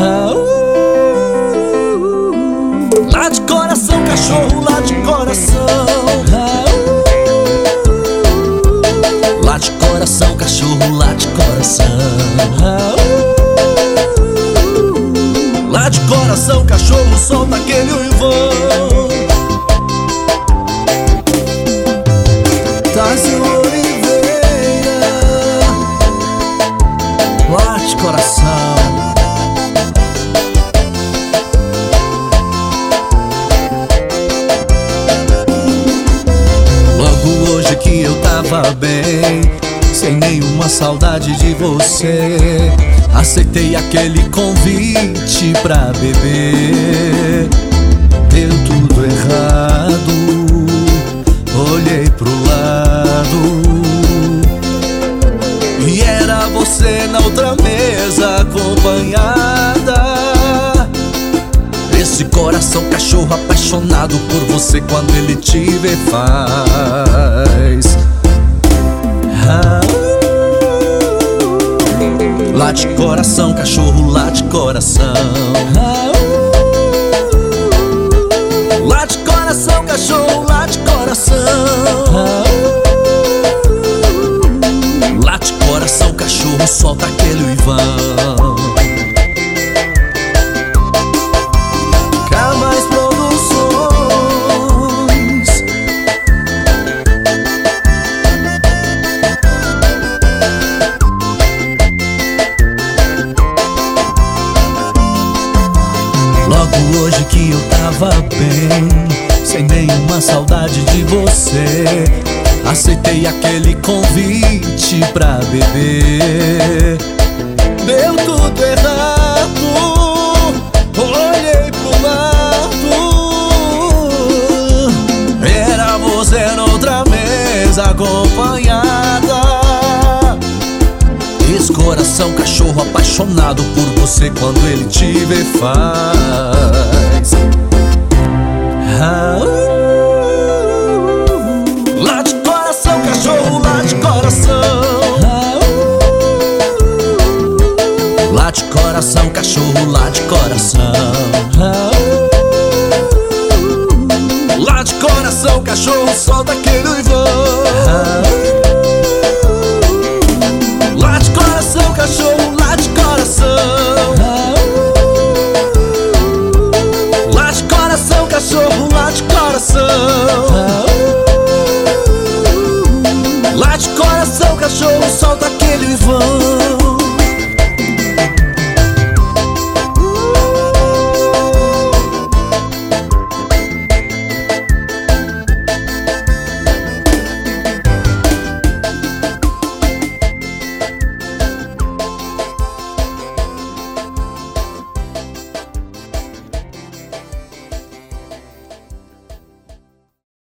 Late coração, cachorro, late coração. Late coração, cachorro, late coração. Late coração, cachorro, solta aquele uivão. Tarcísio Oliveira, late coração. Logo hoje que eu tava bem, sem nenhuma saudade de você, aceitei aquele convite pra beber. Deu tudo errado, olhei pro lado e era você na outra mesa acompanhada. Esse coração cachorro apaixonado por você, quando ele te vê faz late coração, cachorro, late coração. Late coração, cachorro, late coração. Late coração, cachorro, solta aquele uivão. K-Mais Produções. Logo hoje que eu tava bem, sem nenhuma saudade de você, aceitei aquele convite pra beber. Deu tudo errado, olhei pro lado, era você noutra mesa acompanhada. Esse coração cachorro apaixonado por você, quando ele te vê faz late coração, cachorro, late coração. Late coração, cachorro, late coração. Late coração, cachorro, solta aquele uivão.